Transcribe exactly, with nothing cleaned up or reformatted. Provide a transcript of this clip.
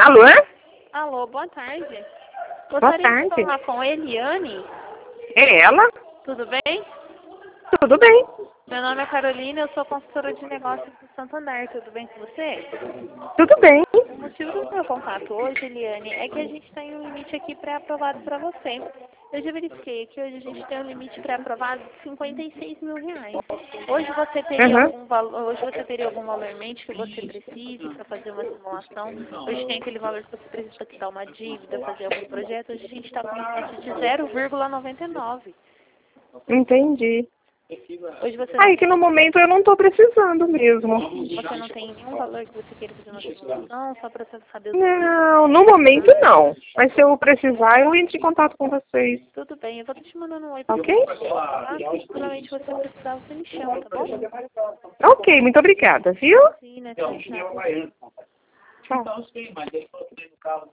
Alô? Alô, boa tarde. Boa Gostaria tarde. de falar com a Eliane. É ela? Tudo bem? Tudo bem. Meu nome é Carolina, eu sou consultora de negócios do Santander. Tudo bem com você? Tudo bem. O motivo do meu contato hoje, Eliane, é que a gente tem um limite aqui pré-aprovado para você. Eu já verifiquei que hoje a gente tem um limite pré-aprovado de cinquenta e seis mil reais. Hoje você teria Uhum. algum valor, hoje você teria algum valor em mente que você precise para fazer uma simulação? Hoje tem aquele valor que você precisa para quitar uma dívida, fazer algum projeto. Hoje a gente está com um limite de zero vírgula noventa e nove. Entendi. Hoje você não Aí que tem, no momento eu não tô precisando mesmo. você não tem nenhum valor que você queira fazer uma simulação, só para saber os Não, no momento não. Mas se eu precisar, eu entro em contato com vocês. Tudo bem, eu vou te mandando um oi. Ok? Futuramente você precisar, você me chama, tá bom? Ok, muito obrigada, viu? Sim, né? Tchau, tchau. Tchau.